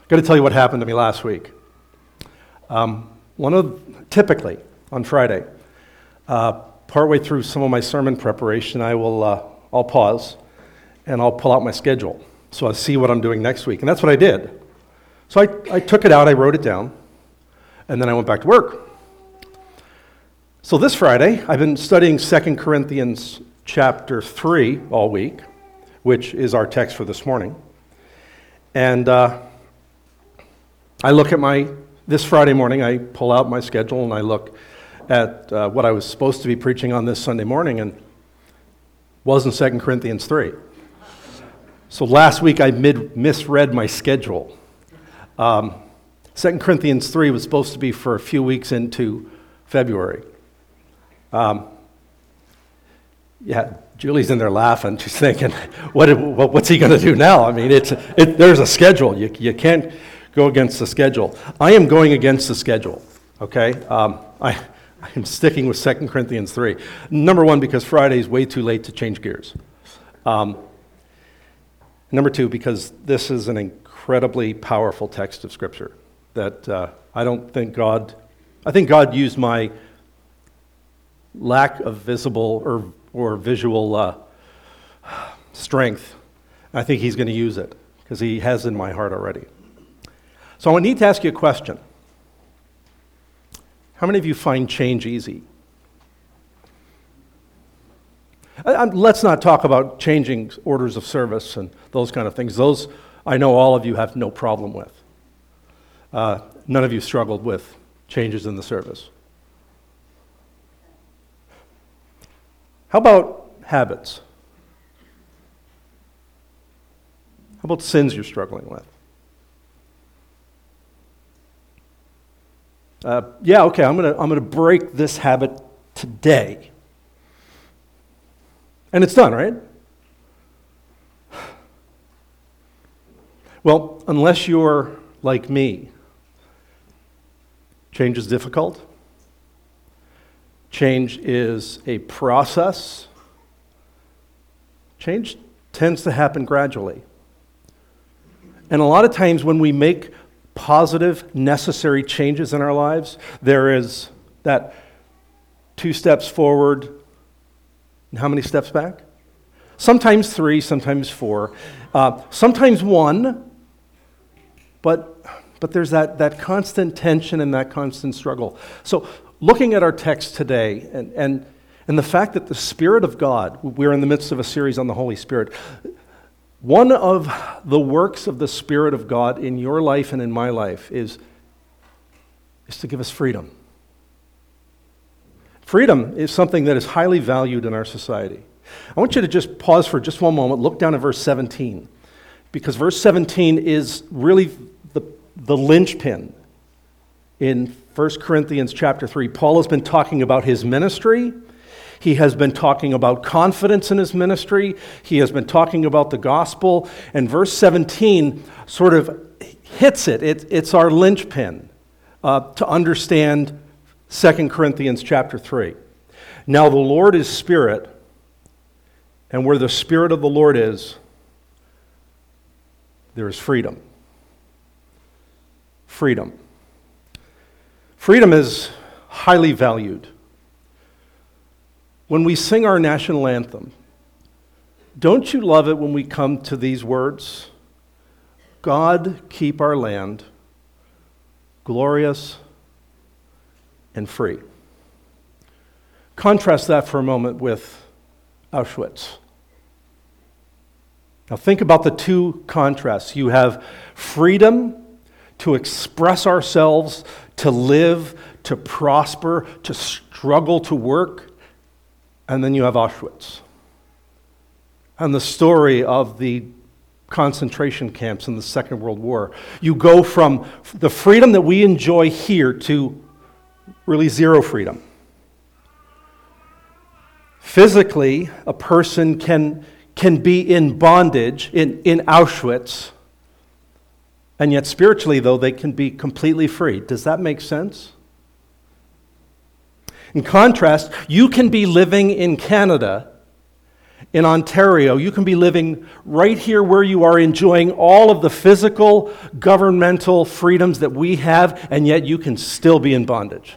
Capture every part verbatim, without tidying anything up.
I've got to tell you what happened to me last week. Um, one of typically on Friday, uh, partway through some of my sermon preparation, I will uh, I'll pause and I'll pull out my schedule so I'll see what I'm doing next week, and that's what I did. So I, I took it out, I wrote it down, and then I went back to work. So this Friday, I've been studying Second Corinthians chapter three all week, which is our text for this morning, and uh, I look at my, this Friday morning, I pull out my schedule and I look at uh, what I was supposed to be preaching on this Sunday morning, and wasn't Second Corinthians three. So last week I mid- misread my schedule. Um, Second Corinthians three was supposed to be for a few weeks into February. Um, yeah, Julie's in there laughing. She's thinking, what, what's he going to do now? I mean, it's it, there's a schedule. You, you can't go against the schedule. I am going against the schedule, okay? Um, I, I'm sticking with Second Corinthians three. Number one, because Friday is way too late to change gears. Um, number two, because this is an incredibly powerful text of Scripture that uh, I don't think God, I think God used my lack of visible or, or visual uh, strength. I think He's going to use it because He has in my heart already. So I need to ask you a question. How many of you find change easy? I, I, let's not talk about changing orders of service and those kind of things. Those, I know all of you have no problem with. Uh, none of you struggled with changes in the service. How about habits? How about sins you're struggling with? Uh, yeah, okay, I'm gonna I'm gonna break this habit today. And it's done, right? Well, unless you're like me, change is difficult. Change is a process. Change tends to happen gradually. And a lot of times when we make positive, necessary changes in our lives, there is that two steps forward, and how many steps back? Sometimes three, sometimes four, uh, sometimes one, but but there's that, that constant tension and that constant struggle. So looking at our text today, and, and, and the fact that the Spirit of God, we're in the midst of a series on the Holy Spirit, one of the works of the Spirit of God in your life and in my life is, is to give us freedom. Freedom is something that is highly valued in our society. I want you to just pause for just one moment, look down at verse seventeen, because verse seventeen is really the, the linchpin in First Corinthians chapter three. Paul has been talking about his ministry. He has been talking about confidence in his ministry. He has been talking about the gospel. And verse seventeen sort of hits it. it it's our linchpin uh, to understand Second Corinthians chapter three. Now the Lord is Spirit, and where the Spirit of the Lord is, there is freedom. Freedom. Freedom is highly valued. When we sing our national anthem, don't you love it when we come to these words? God, keep our land glorious and free. Contrast that for a moment with Auschwitz. Now think about the two contrasts. You have freedom to express ourselves, to live, to prosper, to struggle, to work. And then you have Auschwitz and the story of the concentration camps in the Second World War. You go from the freedom that we enjoy here to really zero freedom. Physically, a person can, can be in bondage in, in Auschwitz, and yet spiritually, though, they can be completely free. Does that make sense? In contrast, you can be living in Canada in Ontario. You can be living right here where you are, enjoying all of the physical, governmental freedoms that we have, and yet you can still be in bondage.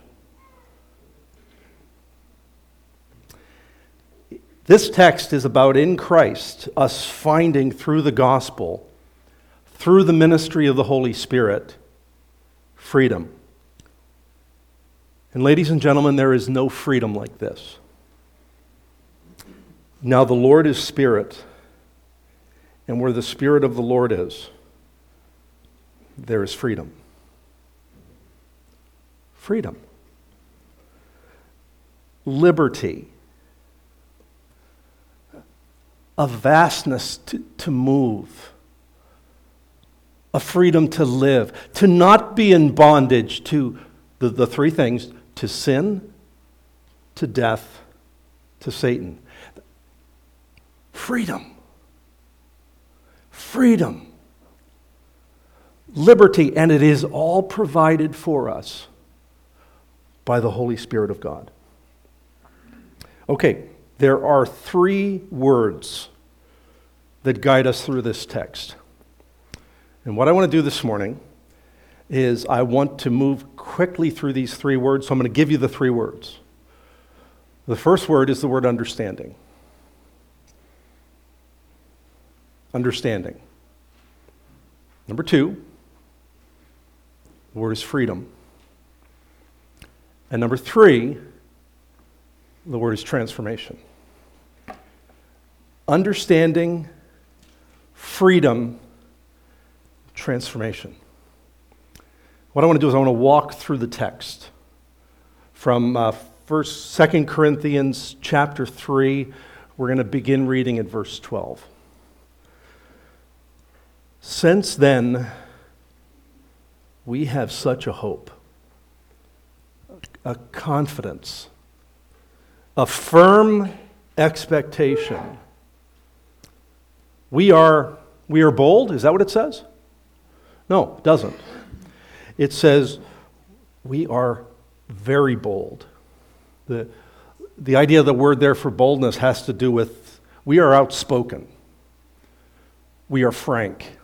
This text is about in Christ, us finding through the gospel, through the ministry of the Holy Spirit, freedom. And ladies and gentlemen, there is no freedom like this. Now the Lord is Spirit, and where the Spirit of the Lord is, there is freedom. Freedom. Liberty. A vastness to, to move. A freedom to live. To not be in bondage to the, the three things, to sin, to death, to Satan. Freedom. Freedom. Liberty, and it is all provided for us by the Holy Spirit of God. Okay, there are three words that guide us through this text. And what I want to do this morning is I want to move quickly through these three words, so I'm going to give you the three words. The first word is the word understanding. Understanding. Number two, the word is freedom. And number three, the word is transformation. Understanding, freedom, transformation. What I want to do is I want to walk through the text from uh, First, Second Corinthians chapter three. We're going to begin reading at verse twelve. Since then, we have such a hope, a confidence, a firm expectation. We are, we are bold. Is that what it says? No, it doesn't. It says we are very bold. The, the idea of the word there for boldness has to do with we are outspoken. We are frank.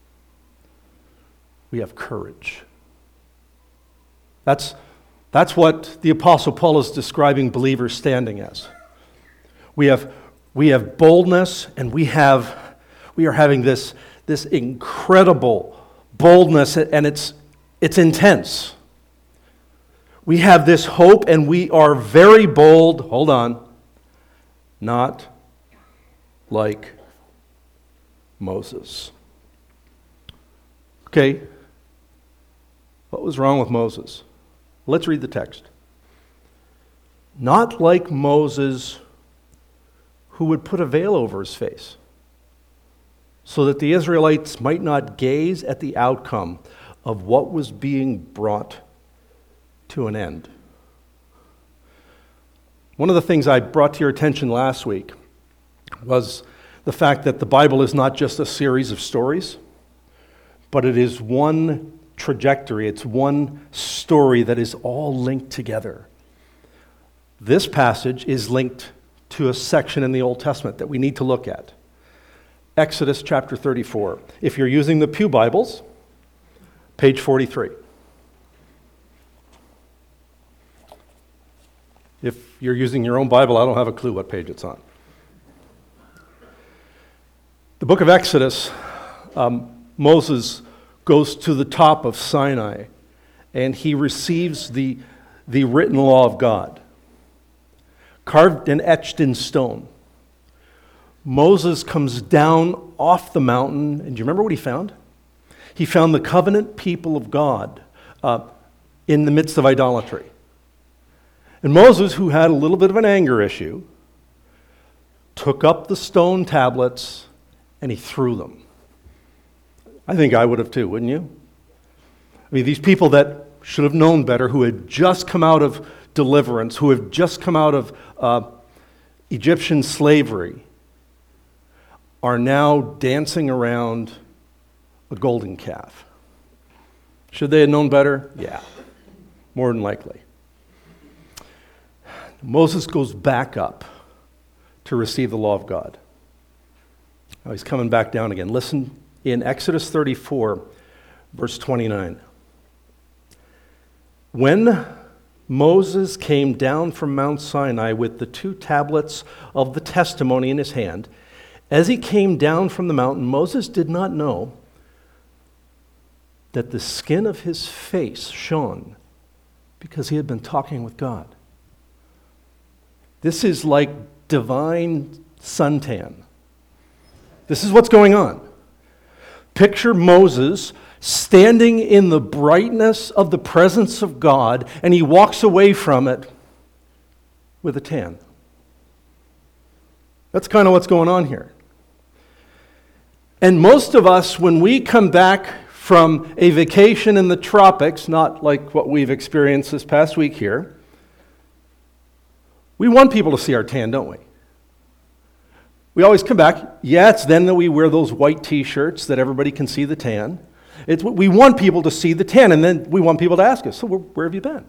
We have courage. That's, that's what the Apostle Paul is describing believers standing as. We have, we have boldness, and we have we are having this, this incredible boldness, and it's it's intense. We have this hope, and we are very bold. Hold on. Not like Moses. Okay. What was wrong with Moses? Let's read the text. Not like Moses, who would put a veil over his face, so that the Israelites might not gaze at the outcome of what was being brought to an end. One of the things I brought to your attention last week was the fact that the Bible is not just a series of stories, but it is one trajectory, it's one story that is all linked together. This passage is linked to a section in the Old Testament that we need to look at. Exodus chapter thirty-four. If you're using the Pew Bibles, page forty-three. If you're using your own Bible, I don't have a clue what page it's on. The book of Exodus, um, Moses goes to the top of Sinai, and he receives the, the written law of God, carved and etched in stone. Moses comes down off the mountain, and do you remember what he found? He found the covenant people of God uh, in the midst of idolatry. And Moses, who had a little bit of an anger issue, took up the stone tablets and he threw them. I think I would have too, wouldn't you? I mean, these people that should have known better, who had just come out of deliverance, who have just come out of uh, Egyptian slavery, are now dancing around a golden calf. Should they have known better? Yeah, more than likely. Moses goes back up to receive the law of God. Now he's coming back down again. Listen in Exodus thirty-four, verse twenty-nine. When Moses came down from Mount Sinai with the two tablets of the testimony in his hand, as he came down from the mountain, Moses did not know that the skin of his face shone because he had been talking with God. This is like divine suntan. This is what's going on. Picture Moses standing in the brightness of the presence of God, and he walks away from it with a tan. That's kind of what's going on here. And most of us, when we come back from a vacation in the tropics, not like what we've experienced this past week here, we want people to see our tan, don't we? We always come back. Yeah, it's then that we wear those white t-shirts that everybody can see the tan. It's, we want people to see the tan, and then we want people to ask us, so where, where have you been?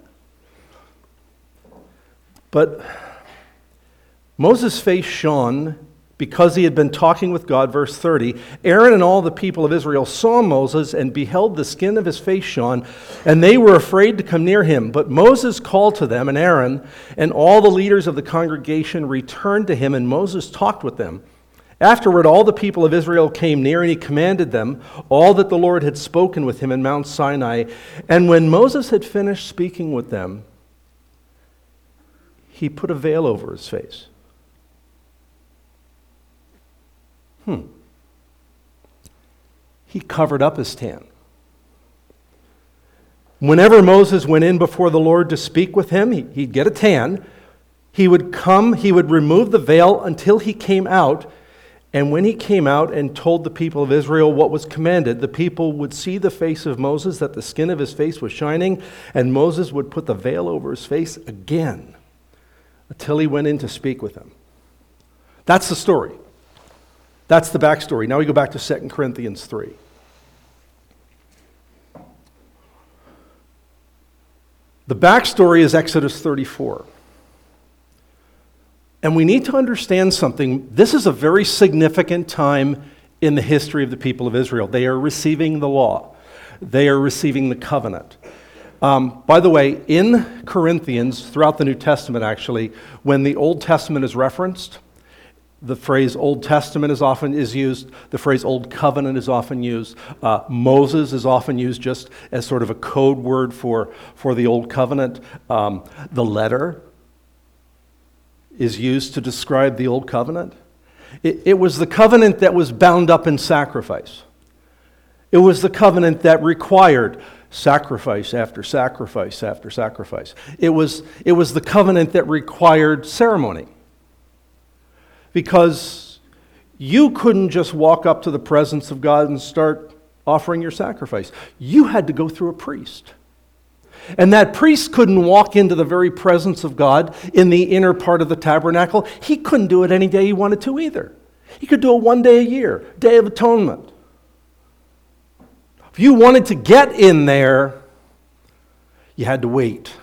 But Moses' face shone because he had been talking with God. Verse thirty, Aaron and all the people of Israel saw Moses and beheld the skin of his face shone, and they were afraid to come near him. But Moses called to them, and Aaron and all the leaders of the congregation returned to him, and Moses talked with them. Afterward, all the people of Israel came near, and he commanded them all that the Lord had spoken with him in Mount Sinai. And when Moses had finished speaking with them, he put a veil over his face. Hmm. He covered up his tan. Whenever Moses went in before the Lord to speak with him, he, he'd get a tan. He would come, he would remove the veil until he came out. And when he came out and told the people of Israel what was commanded, the people would see the face of Moses, that the skin of his face was shining, and Moses would put the veil over his face again until he went in to speak with them. That's the story. That's the backstory. Now we go back to Second Corinthians three. The backstory is Exodus thirty-four. And we need to understand something. This is a very significant time in the history of the people of Israel. They are receiving the law. They are receiving the covenant. Um, by the way, in Corinthians, throughout the New Testament actually, when the Old Testament is referenced, the phrase Old Testament is often is used. The phrase Old Covenant is often used. Uh, Moses is often used just as sort of a code word for, for the Old Covenant. Um, the letter is used to describe the Old Covenant. It, it was the covenant that was bound up in sacrifice. It was the covenant that required sacrifice after sacrifice after sacrifice. It was, it was the covenant that required ceremony. Because you couldn't just walk up to the presence of God and start offering your sacrifice. You had to go through a priest. And that priest couldn't walk into the very presence of God in the inner part of the tabernacle. He couldn't do it any day he wanted to either. He could do it one day a year, Day of Atonement. If you wanted to get in there, you had to wait.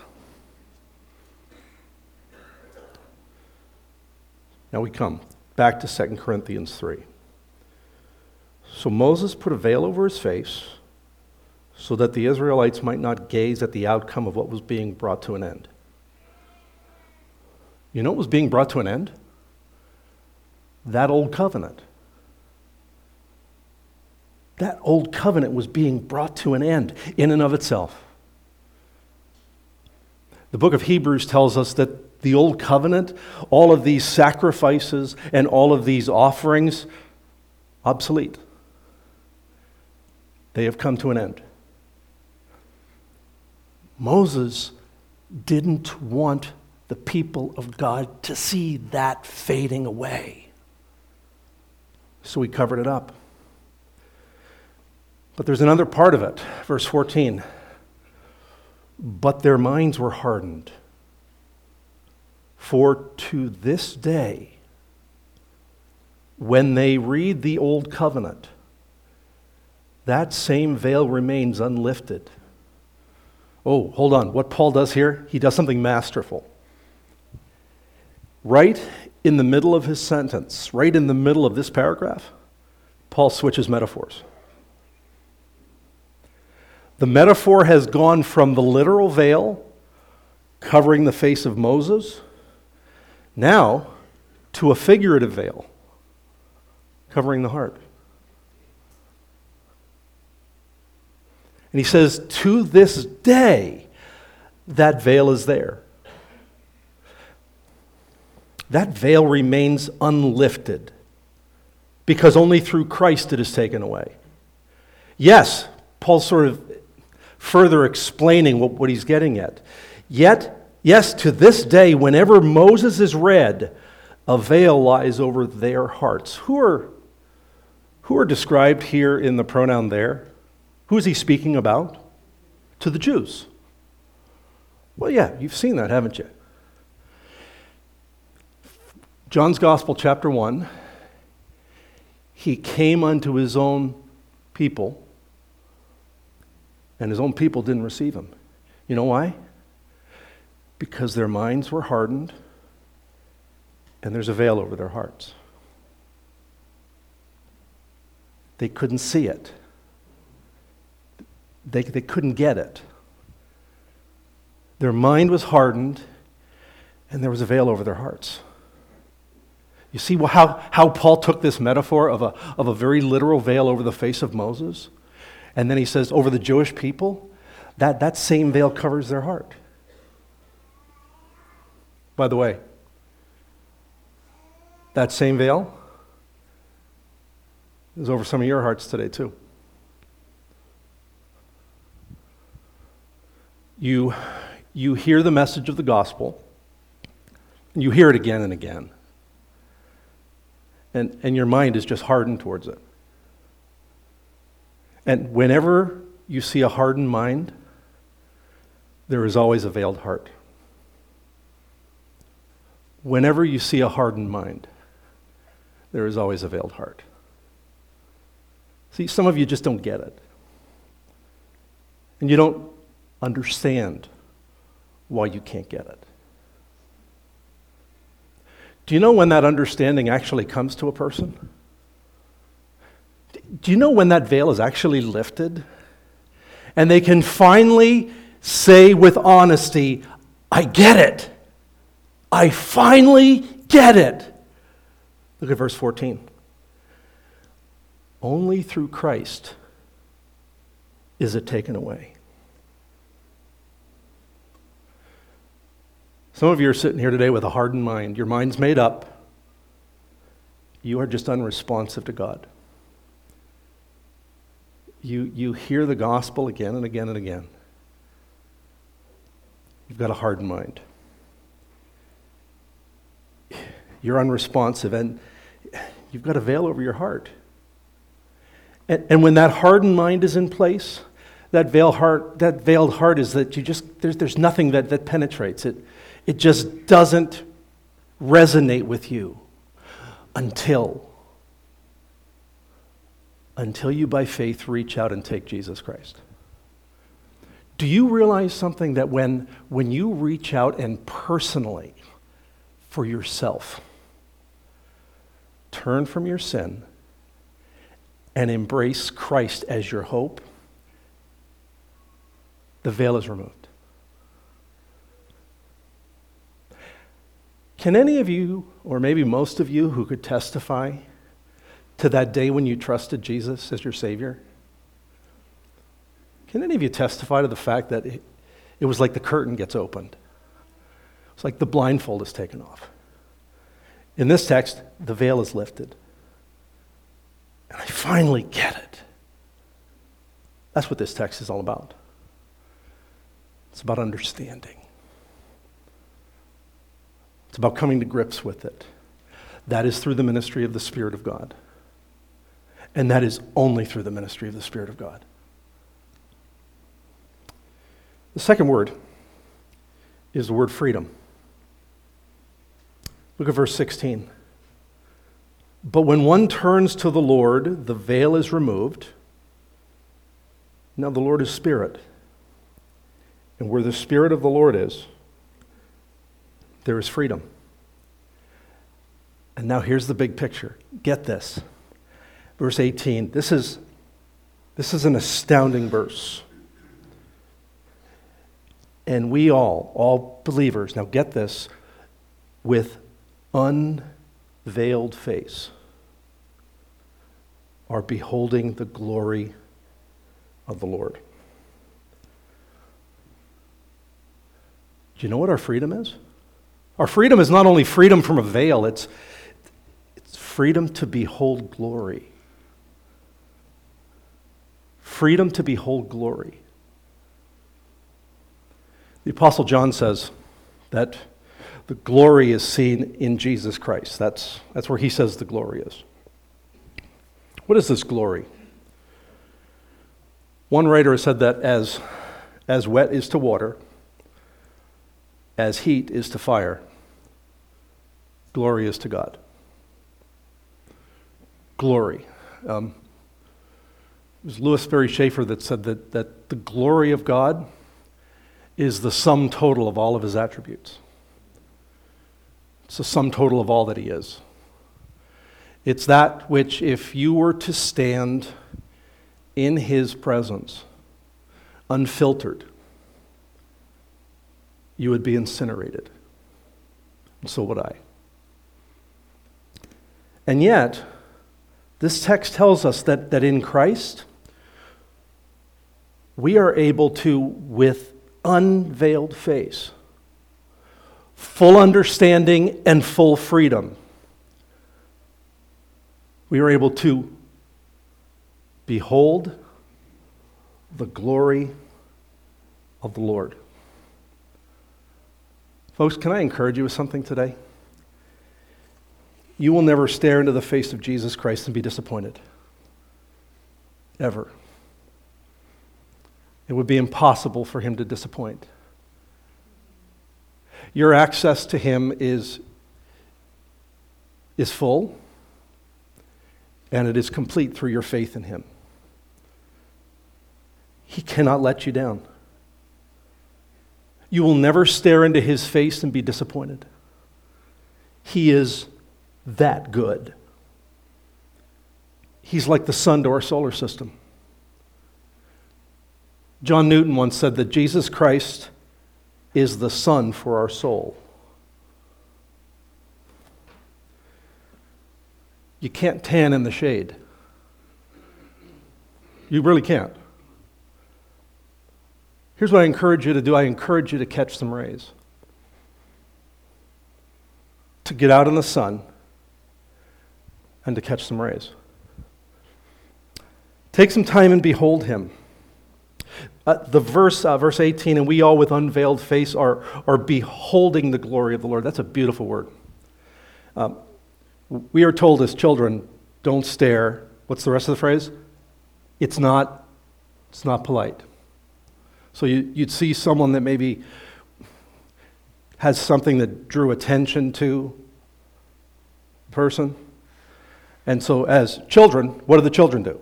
Now we come back to Second Corinthians three. So Moses put a veil over his face so that the Israelites might not gaze at the outcome of what was being brought to an end. You know what was being brought to an end? That old covenant. That old covenant was being brought to an end in and of itself. The book of Hebrews tells us that the old covenant, all of these sacrifices and all of these offerings, obsolete. They have come to an end. Moses didn't want the people of God to see that fading away. So he covered it up. But there's another part of it, verse fourteen. But their minds were hardened. For to this day, when they read the old covenant, that same veil remains unlifted. Oh, hold on. What Paul does here, he does something masterful. Right in the middle of his sentence, right in the middle of this paragraph, Paul switches metaphors. The metaphor has gone from the literal veil covering the face of Moses now to a figurative veil covering the heart. And he says, to this day, that veil is there. That veil remains unlifted because only through Christ it is taken away. Yes, Paul's sort of further explaining what, what he's getting at. Yet, yes, to this day, whenever Moses is read, a veil lies over their hearts. Who are, who are described here in the pronoun there? Who is he speaking about? To the Jews. Well, yeah, you've seen that, haven't you? John's Gospel, chapter one, he came unto his own people, and his own people didn't receive him. You know why? Because their minds were hardened, and there's a veil over their hearts. They couldn't see it. They, they couldn't get it. Their mind was hardened, and there was a veil over their hearts. You see how, how Paul took this metaphor of a, of a very literal veil over the face of Moses, and then he says, over the Jewish people, that, that same veil covers their heart. By the way, that same veil is over some of your hearts today too. You, you hear the message of the gospel, and you hear it again and again. And, and your mind is just hardened towards it. And whenever you see a hardened mind, there is always a veiled heart. Whenever you see a hardened mind, there is always a veiled heart. See, some of you just don't get it. And you don't understand why you can't get it. Do you know when that understanding actually comes to a person? Do you know when that veil is actually lifted? And they can finally say with honesty, I get it. I finally get it. Look at verse fourteen. Only through Christ is it taken away. Some of you are sitting here today with a hardened mind. Your mind's made up. You are just unresponsive to God. You, you hear the gospel again and again and again. You've got a hardened mind. You're unresponsive, and you've got a veil over your heart. And, and when that hardened mind is in place, that veiled heart, that veiled heart is that you just there's there's nothing that, that penetrates it. It just doesn't resonate with you until until you by faith reach out and take Jesus Christ. Do you realize something, that when when you reach out and personally for yourself turn from your sin and embrace Christ as your hope, the veil is removed? Can any of you, or maybe most of you, who could testify to that day when you trusted Jesus as your Savior? Can any of you testify to the fact that it, it was like the curtain gets opened? It's like the blindfold is taken off. In this text, the veil is lifted. And I finally get it. That's what this text is all about. It's about understanding. It's about coming to grips with it. That is through the ministry of the Spirit of God. And that is only through the ministry of the Spirit of God. The second word is the word freedom. Look at verse sixteen. But when one turns to the Lord, the veil is removed. Now the Lord is Spirit. And where the Spirit of the Lord is, there is freedom. And now here's the big picture. Get this. Verse eighteen. This is, this is an astounding verse. And we all, all believers, now get this, with unveiled face, are beholding the glory of the Lord. Do you know what our freedom is? Our freedom is not only freedom from a veil, it's, it's freedom to behold glory. Freedom to behold glory. The Apostle John says that the glory is seen in Jesus Christ. That's, that's where he says the glory is. What is this glory? One writer has said that as, as wet is to water, as heat is to fire, glory is to God. Glory. Um, it was Louis Sperry Schaefer that said that, that the glory of God is the sum total of all of his attributes. It's the sum total of all that he is. It's that which, if you were to stand in his presence, unfiltered, you would be incinerated. And so would I. And yet, this text tells us that, that in Christ, we are able to, with unveiled face, full understanding and full freedom, we are able to behold the glory of the Lord. Folks, can I encourage you with something today? You will never stare into the face of Jesus Christ and be disappointed. Ever. It would be impossible for him to disappoint. Your access to him is, is full, and it is complete through your faith in him. He cannot let you down. You will never stare into his face and be disappointed. He is that good. He's like the sun to our solar system. John Newton once said that Jesus Christ is the sun for our soul. You can't tan in the shade. You really can't. Here's what I encourage you to do. I encourage you to catch some rays. To get out in the sun and to catch some rays. Take some time and behold him. Uh, the verse, uh, verse eighteen, and we all with unveiled face are, are beholding the glory of the Lord. That's a beautiful word. Um, we are told as children, don't stare. What's the rest of the phrase? It's not, it's not polite. So you, you'd see someone that maybe has something that drew attention to a person. And so as children, what do the children do?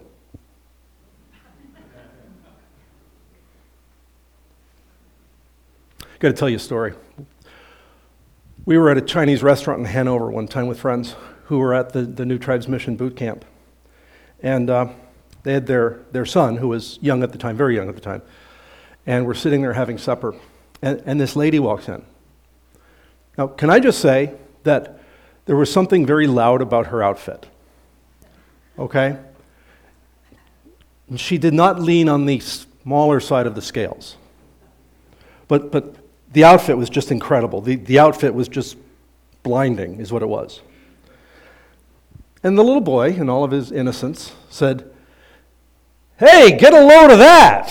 I've got to tell you a story. We were at a Chinese restaurant in Hanover one time with friends who were at the, the New Tribes Mission boot camp. And uh, they had their, their son, who was young at the time, very young at the time, and we're sitting there having supper. And, and this lady walks in. Now, can I just say that there was something very loud about her outfit? Okay? And she did not lean on the smaller side of the scales. But but the outfit was just incredible. The, the outfit was just blinding, is what it was. And the little boy, in all of his innocence, said, "Hey, get a load of that!"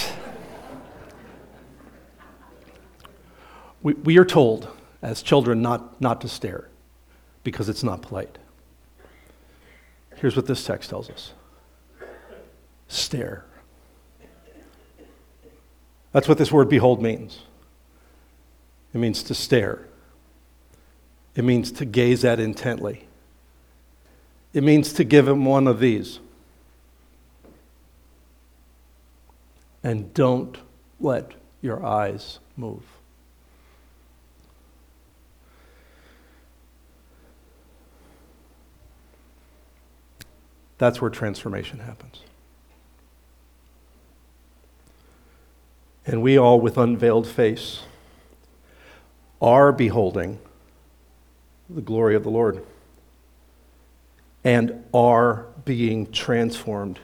we, we are told, as children, not, not to stare, because it's not polite. Here's what this text tells us. Stare. That's what this word behold means. It means to stare. It means to gaze at intently. It means to give him one of these. And don't let your eyes move. That's where transformation happens. And we all, with unveiled face, are beholding the glory of the Lord and are being transformed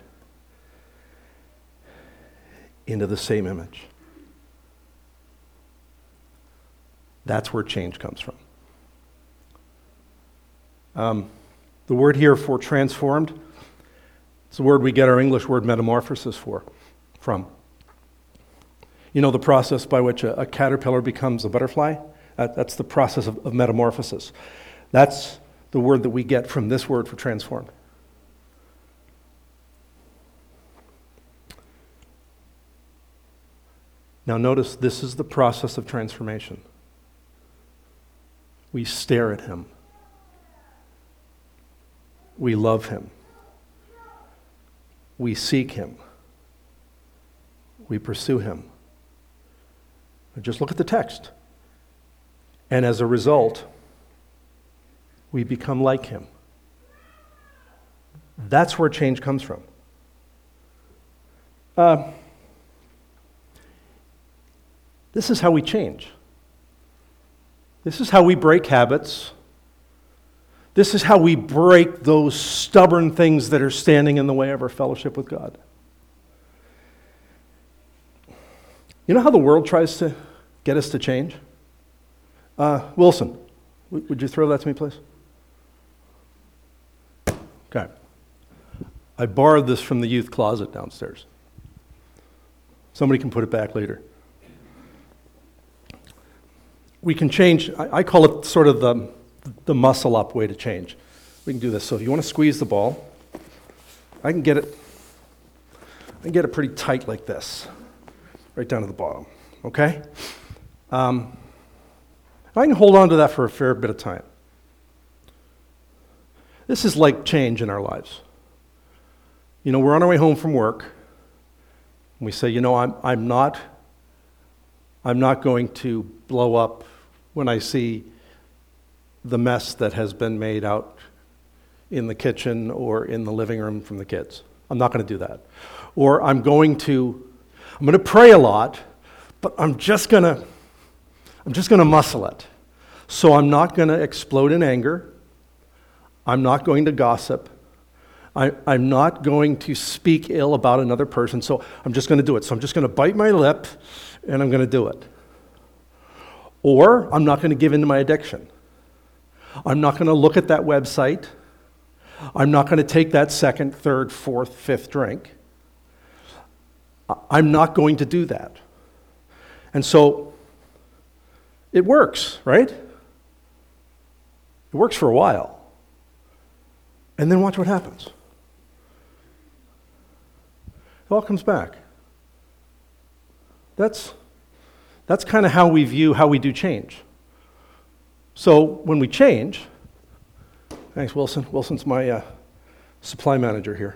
into the same image. That's where change comes from. Um, the word here for transformed, it's the word we get our English word metamorphosis for, from. You know the process by which a, a caterpillar becomes a butterfly? That, that's the process of, of metamorphosis. That's the word that we get from this word for transformed. Now notice, this is the process of transformation. We stare at him. We love him. We seek him. We pursue him. Just look at the text. And as a result, we become like him. That's where change comes from. Uh, this is how we change. This is how we break habits. This is how we break those stubborn things that are standing in the way of our fellowship with God. You know how the world tries to get us to change? Uh, Wilson, w- would you throw that to me, please? Okay. I borrowed this from the youth closet downstairs. Somebody can put it back later. We can change, I, I call it sort of the, the muscle up way to change. We can do this. So if you want to squeeze the ball, I can get it, I can get it pretty tight like this, right down to the bottom, okay? Um, I can hold on to that for a fair bit of time. This is like change in our lives. You know, we're on our way home from work, and we say, you know, I'm, I'm not, I'm not going to blow up when I see the mess that has been made out in the kitchen or in the living room from the kids. I'm not going to do that. Or I'm going to, I'm going to pray a lot, but I'm just going to, I'm just going to muscle it. So I'm not going to explode in anger. I'm not going to gossip. I, I'm not going to speak ill about another person, so I'm just going to do it. So I'm just going to bite my lip, and I'm going to do it. Or I'm not going to give in to my addiction. I'm not going to look at that website. I'm not going to take that second, third, fourth, fifth drink. I'm not going to do that. And so it works, right? It works for a while. And then watch what happens. It all comes back. That's, that's kind of how we view how we do change. So when we change, thanks Wilson. Wilson's my uh, supply manager here.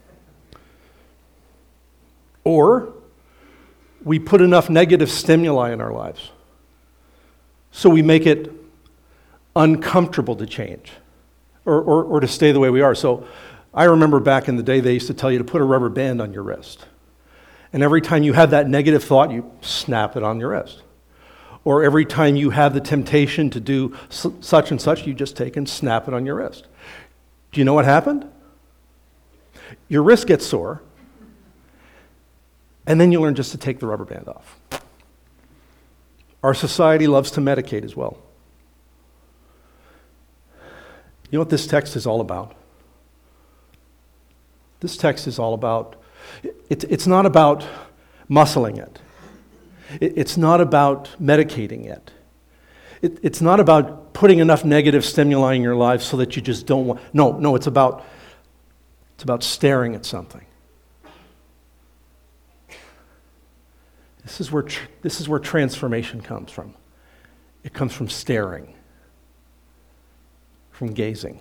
Or we put enough negative stimuli in our lives. So we make it uncomfortable to change or, or, or to stay the way we are. So I remember back in the day, they used to tell you to put a rubber band on your wrist. And every time you have that negative thought, you snap it on your wrist. Or every time you have the temptation to do such and such, you just take and snap it on your wrist. Do you know what happened? Your wrist gets sore, and then you learn just to take the rubber band off. Our society loves to medicate as well. You know what this text is all about? This text is all about, it, it's not about muscling it. it. It's not about medicating it. it. It's not about putting enough negative stimuli in your life so that you just don't want, no, no, it's about, it's about staring at something. This is where tr- this is where transformation comes from. It comes from staring, from gazing.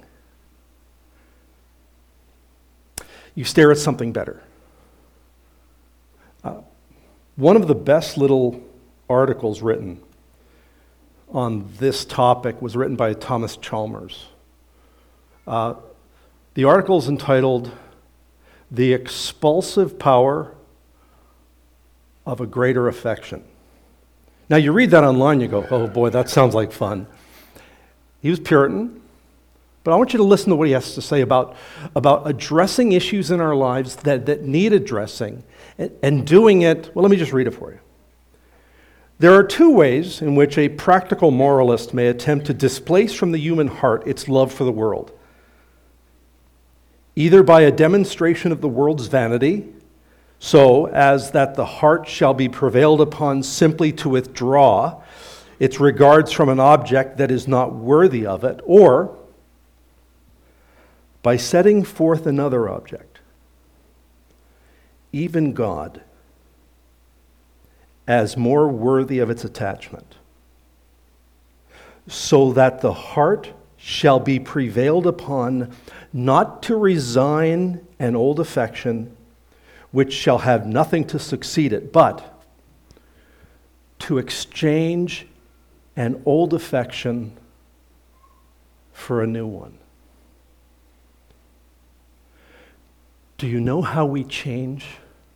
You stare at something better. Uh, one of the best little articles written on this topic was written by Thomas Chalmers. Uh, the article is entitled the expulsive power of a greater affection. Now you read that online, you go, oh boy, that sounds like fun. He was Puritan, but I want you to listen to what he has to say about, about addressing issues in our lives that, that need addressing, and, and doing it. Well, let me just read it for you. There are two ways in which a practical moralist may attempt to displace from the human heart its love for the world. Either by a demonstration of the world's vanity, so as that the heart shall be prevailed upon simply to withdraw its regards from an object that is not worthy of it, or by setting forth another object, even God, as more worthy of its attachment, so that the heart shall be prevailed upon not to resign an old affection which shall have nothing to succeed it, but to exchange an old affection for a new one. Do you know how we change?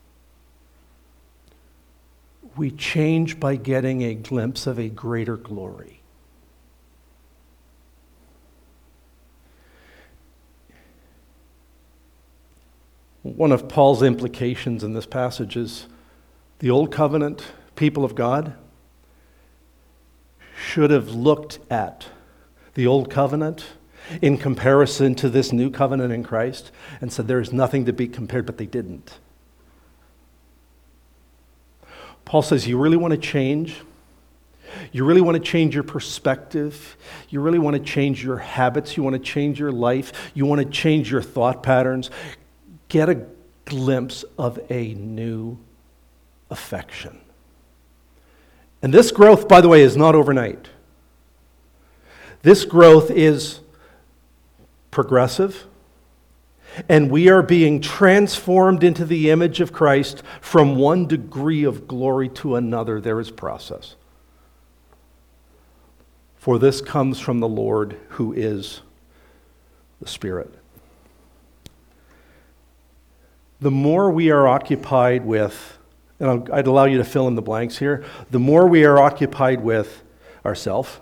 We change by getting a glimpse of a greater glory. One of Paul's implications in this passage is the Old Covenant people of God should have looked at the Old Covenant in comparison to this new covenant in Christ and said there is nothing to be compared, but they didn't. Paul says, you really want to change? You really want to change your perspective? You really want to change your habits? You want to change your life? You want to change your thought patterns? Get a glimpse of a new affection. And this growth, by the way, is not overnight. This growth is progressive, and we are being transformed into the image of Christ from one degree of glory to another. There is process. For this comes from the Lord, who is the Spirit. The more we are occupied with, and I'd allow you to fill in the blanks here, the more we are occupied with ourselves,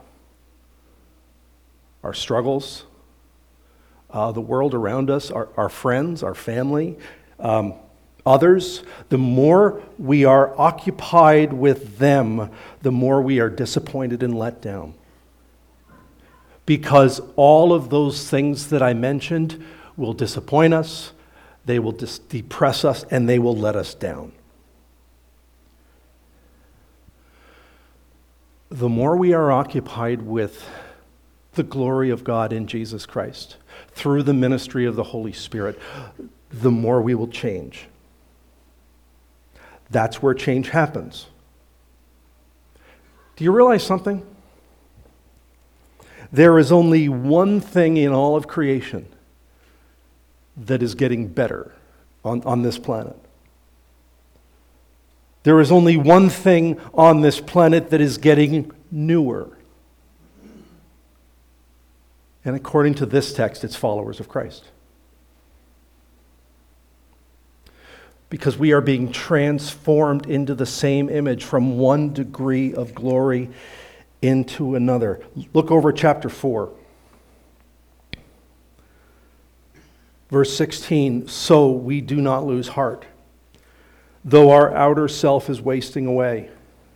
our struggles, uh, the world around us, our, our friends, our family, um, others, the more we are occupied with them, the more we are disappointed and let down. Because all of those things that I mentioned will disappoint us, they will dis- depress us, and they will let us down. The more we are occupied with the glory of God in Jesus Christ through the ministry of the Holy Spirit, the more we will change. That's where change happens. Do you realize something? There is only one thing in all of creation that is getting better on, on this planet. There is only one thing on this planet that is getting newer. And according to this text, it's followers of Christ. Because we are being transformed into the same image from one degree of glory into another. Look over chapter four. Verse sixteen, so we do not lose heart, though our outer self is wasting away.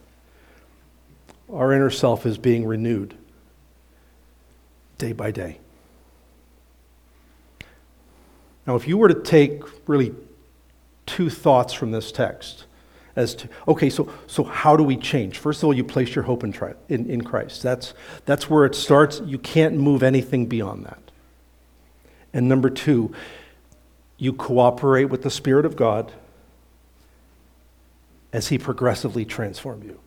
Our inner self is being renewed day by day. Now, if you were to take really two thoughts from this text as to, okay, so so how do we change? First of all, you place your hope in, tri- in, in Christ. That's, that's where it starts. You can't move anything beyond that. And number two, you cooperate with the Spirit of God as He progressively transforms you.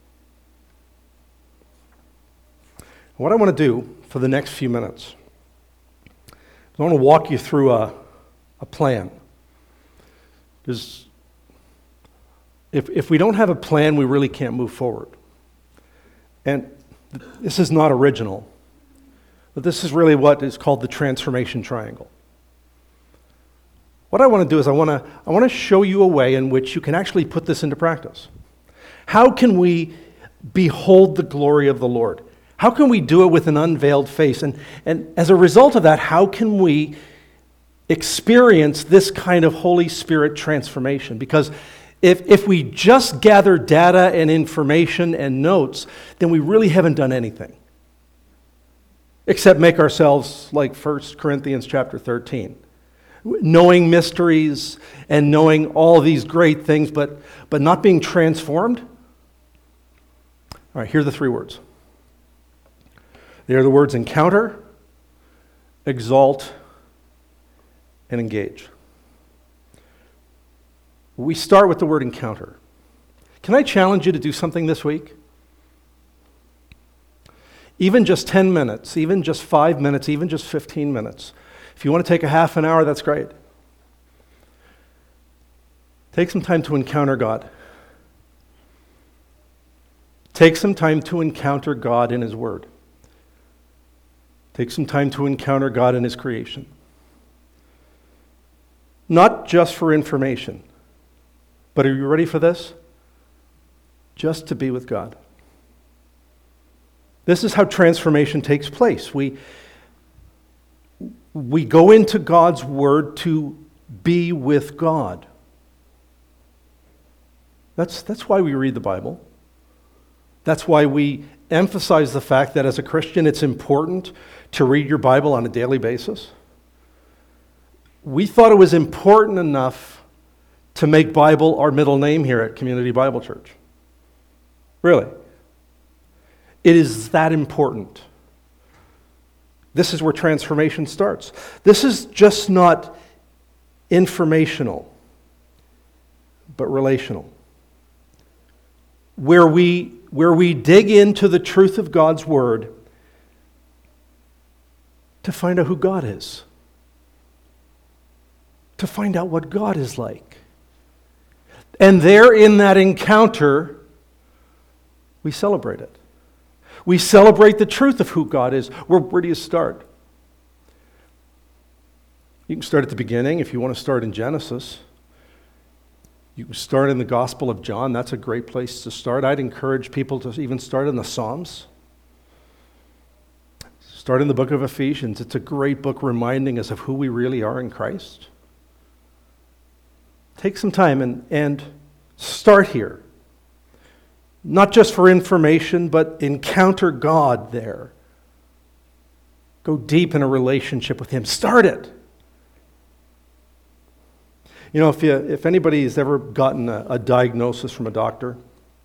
What I want to do for the next few minutes is I want to walk you through a, a plan. Because if, if we don't have a plan, we really can't move forward. And this is not original, but this is really what is called the transformation triangle. what I want to do is I want to I want to show you a way in which you can actually put this into practice. How can we behold the glory of the Lord? How can we do it with an unveiled face? And, and as a result of that, how can we experience this kind of Holy Spirit transformation? Because if, if we just gather data and information and notes, then we really haven't done anything. Except make ourselves like First Corinthians chapter thirteen. Knowing mysteries and knowing all these great things, but, but not being transformed. All right, here are the three words. They are the words encounter, exalt, and engage. We start with the word encounter. Can I challenge you to do something this week? Even just ten minutes, even just five minutes, even just fifteen minutes. If you want to take a half an hour, that's great. Take some time to encounter God. Take some time to encounter God in His Word. Take some time to encounter God in His creation. Not just for information, but are you ready for this? Just to be with God. This is how transformation takes place. We, we go into God's Word to be with God. That's, that's why we read the Bible. That's why we emphasize the fact that as a Christian, it's important to read your Bible on a daily basis. We thought it was important enough to make Bible our middle name here at Community Bible Church. Really. It is that important. This is where transformation starts. This is just not informational, but relational. Where we, where we dig into the truth of God's Word to find out who God is. To find out what God is like. And there in that encounter, we celebrate it. We celebrate the truth of who God is. Where, where do you start? You can start at the beginning if you want to start in Genesis. You can start in the Gospel of John. That's a great place to start. I'd encourage people to even start in the Psalms. Start in the book of Ephesians. It's a great book reminding us of who we really are in Christ. Take some time and, and start here. Not just for information, but encounter God there. Go deep in a relationship with Him. Start it. You know, if you, if anybody has ever gotten a, a diagnosis from a doctor,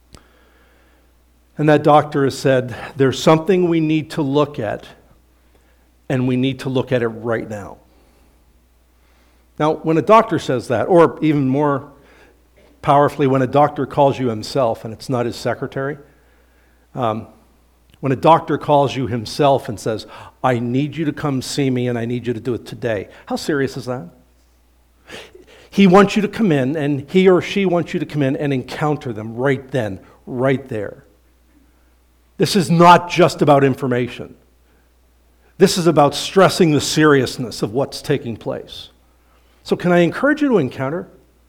and that doctor has said, there's something we need to look at, and we need to look at it right now. Now, when a doctor says that, or even more powerfully, when a doctor calls you himself and it's not his secretary, um, when a doctor calls you himself and says, I need you to come see me and I need you to do it today, how serious is that? He wants you to come in, and he or she wants you to come in and encounter them right then, right there. This is not just about information. This is about stressing the seriousness of what's taking place. So can I encourage you to encounter?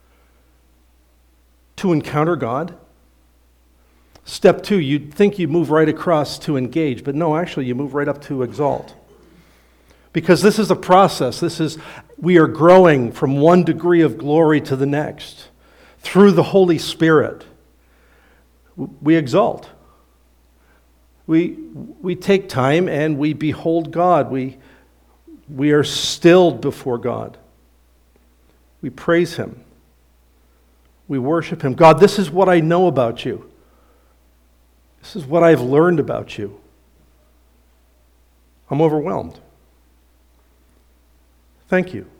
To encounter God? Step two, you'd think you'd move right across to engage, but no, actually you move right up to exalt. Because this is a process. This is, we are growing from one degree of glory to the next. Through the Holy Spirit, we exalt. We, we take time and we behold God. We, we are stilled before God. We praise Him. We worship Him. God, this is what I know about you. This is what I've learned about you. I'm overwhelmed. Thank you.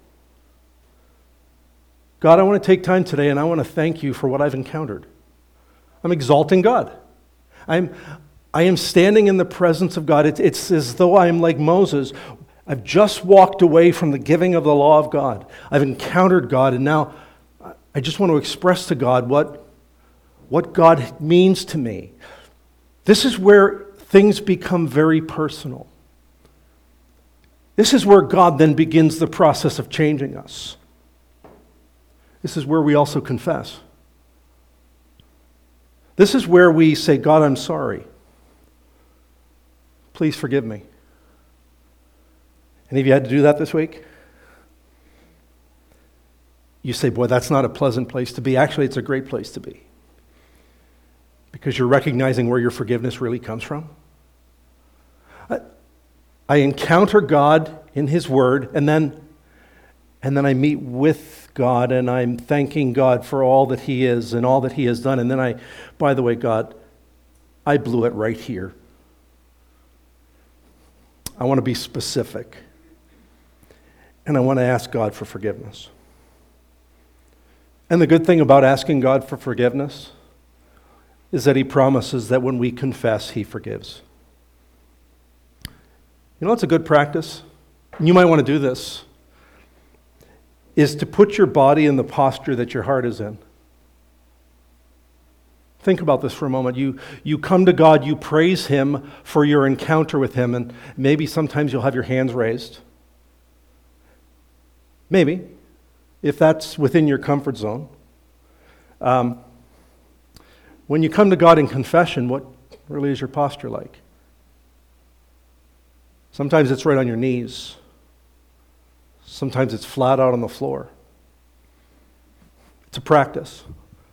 God, I want to take time today and I want to thank you for what I've encountered. I'm exalting God. I'm, I am standing in the presence of God. It's, it's as though I am like Moses. I've just walked away from the giving of the law of God. I've encountered God, and now I just want to express to God what, what God means to me. This is where things become very personal. This is where God then begins the process of changing us. This is where we also confess. This is where we say, God, I'm sorry. Please forgive me. Any of you had to do that this week? You say, boy, that's not a pleasant place to be. Actually, it's a great place to be. Because you're recognizing where your forgiveness really comes from. I, I encounter God in His Word, and then, and then I meet with God, and I'm thanking God for all that He is and all that He has done. And then I, by the way, God, I blew it right here. I want to be specific. And I want to ask God for forgiveness. And the good thing about asking God for forgiveness is that He promises that when we confess, He forgives. You know what's a good practice? And you might want to do this, is to put your body in the posture that your heart is in. Think about this for a moment. You, you come to God, you praise Him for your encounter with Him, and maybe sometimes you'll have your hands raised. Maybe, if that's within your comfort zone. Um, when you come to God in confession, what really is your posture like? Sometimes it's right on your knees. Sometimes it's flat out on the floor. It's a practice.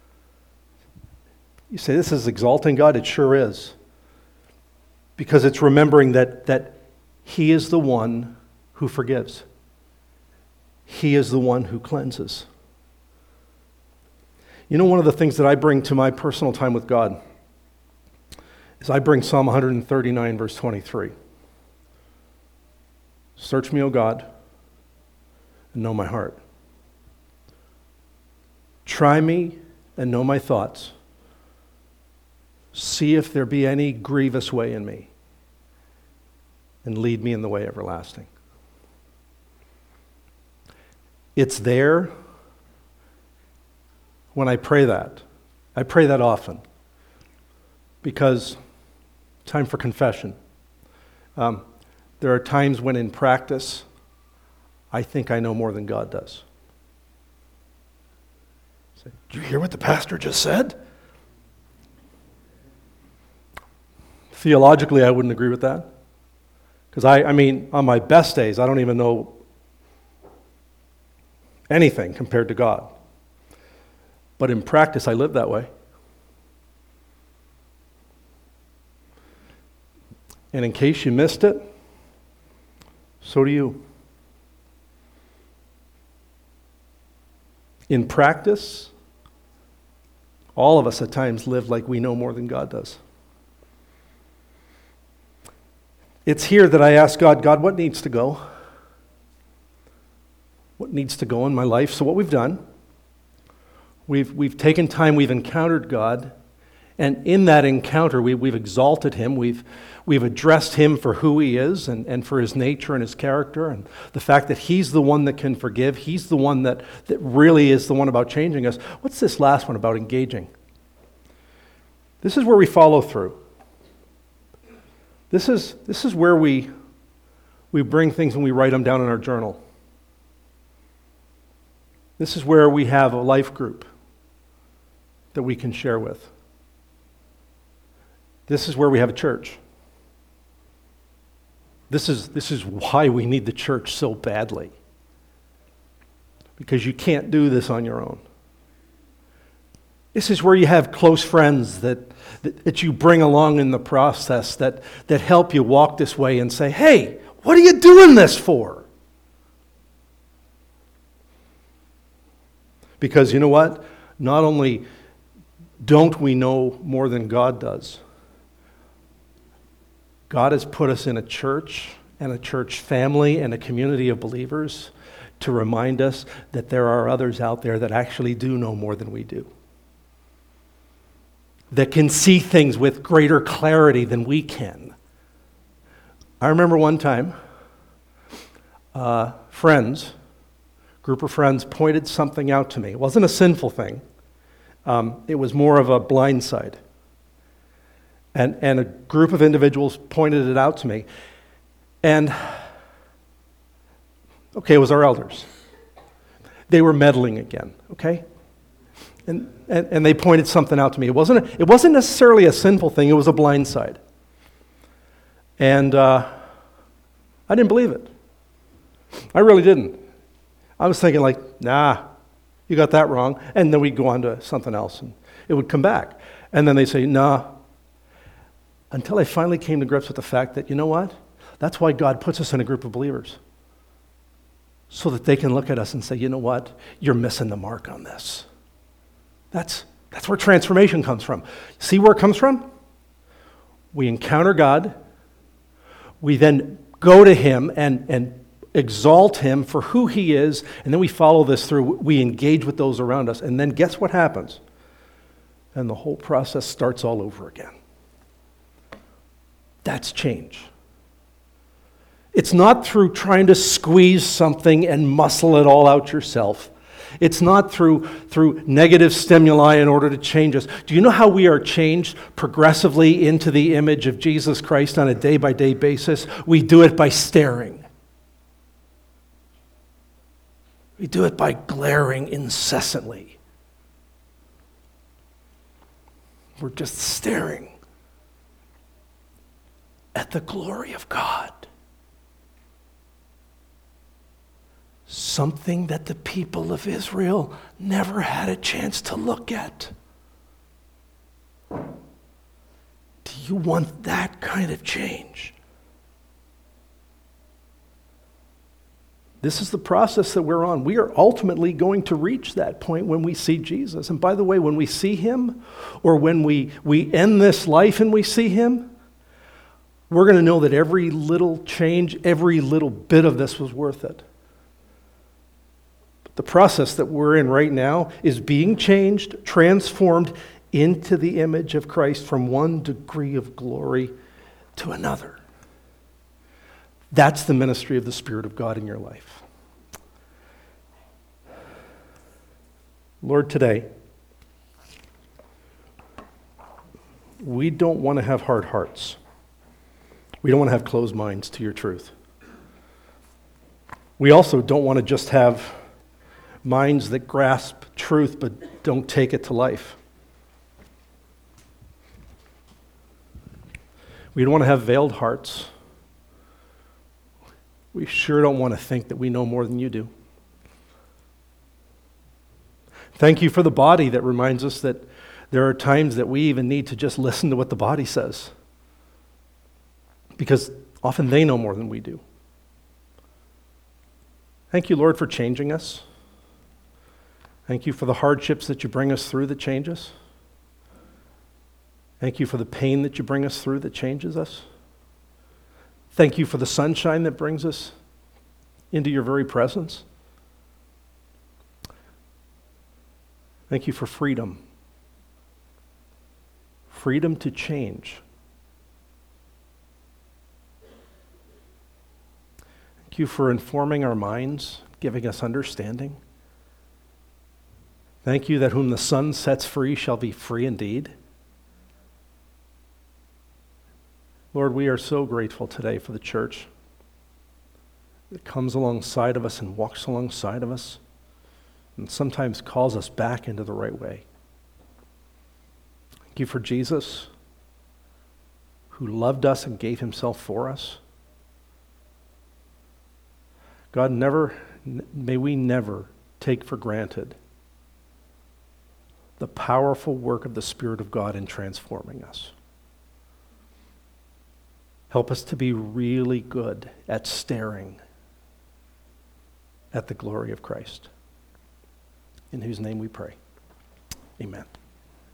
You say, this is exalting God? It sure is. Because it's remembering that, that He is the one who forgives. He is the one who cleanses. You know, one of the things that I bring to my personal time with God is I bring Psalm one thirty-nine, verse twenty-three. Search me, O God, and know my heart. Try me and know my thoughts. See if there be any grievous way in me, and lead me in the way everlasting. It's there when I pray that. I pray that often because time for confession. Um, there are times when in practice I think I know more than God does. Say, did you hear what the pastor just said? Theologically, I wouldn't agree with that. Because I, I mean, on my best days, I don't even know anything compared to God. But in practice, I live that way. And in case you missed it, so do you. In practice, all of us at times live like we know more than God does. It's here that I ask God, God, what needs to go? What needs to go in my life? So what we've done, we've we've taken time, we've encountered God, and in that encounter, we, we've exalted Him, we've we've addressed Him for who He is and, and for His nature and His character, and the fact that He's the one that can forgive, He's the one that, that really is the one about changing us. What's this last one about engaging? This is where we follow through. This is this is where we we bring things and we write them down in our journal. This is where we have a life group that we can share with. This is where we have a church. This is this is why we need the church so badly. Because you can't do this on your own. This is where you have close friends that, that, that you bring along in the process that, that help you walk this way and say, hey, what are you doing this for? Because you know what? Not only don't we know more than God does, God has put us in a church and a church family and a community of believers to remind us that there are others out there that actually do know more than we do. That can see things with greater clarity than we can. I remember one time, uh, friends, group of friends pointed something out to me. It wasn't a sinful thing. Um, it was more of a blind side. And, and a group of individuals pointed it out to me. And, okay, it was our elders. they were meddling again, okay? And, and, and they pointed something out to me. It wasn't, a, it wasn't necessarily a sinful thing. It was a blind side. And uh, I didn't believe it. I really didn't. I was thinking like, nah, you got that wrong. And then we'd go on to something else, and it would come back. And then they'd say, nah. Until I finally came to grips with the fact that, you know what? That's why God puts us in a group of believers. So that they can look at us and say, you know what? You're missing the mark on this. That's, that's where transformation comes from. See where it comes from? We encounter God. We then go to Him and, and exalt Him for who He is, and then we follow this through. We engage with those around us, and then guess what happens? And the whole process starts all over again. That's change. It's not through trying to squeeze something and muscle it all out yourself. It's not through, through negative stimuli in order to change us. Do you know how we are changed progressively into the image of Jesus Christ on a day-by-day basis? We do it by staring. We do it by glaring incessantly. We're just staring at the glory of God. Something that the people of Israel never had a chance to look at. Do you want that kind of change? This is the process that we're on. We are ultimately going to reach that point when we see Jesus. And by the way, when we see Him, or when we, we end this life and we see Him, we're going to know that every little change, every little bit of this was worth it. The process that we're in right now is being changed, transformed into the image of Christ from one degree of glory to another. That's the ministry of the Spirit of God in your life. Lord, today, we don't want to have hard hearts. We don't want to have closed minds to your truth. We also don't want to just have minds that grasp truth but don't take it to life. We don't want to have veiled hearts. We sure don't want to think that we know more than you do. Thank you for the body that reminds us that there are times that we even need to just listen to what the body says, because often they know more than we do. Thank you, Lord, for changing us. Thank you for the hardships that you bring us through that change us. Thank you for the pain that you bring us through that changes us. Thank you for the sunshine that brings us into your very presence. Thank you for freedom. Freedom to change. Thank you for informing our minds, giving us understanding. Thank you that whom the Son sets free shall be free indeed. Lord, we are so grateful today for the church that comes alongside of us and walks alongside of us and sometimes calls us back into the right way. Thank you for Jesus, who loved us and gave himself for us. God, never, may we never take for granted the powerful work of the Spirit of God in transforming us. Help us to be really good at staring at the glory of Christ, in whose name we pray. Amen.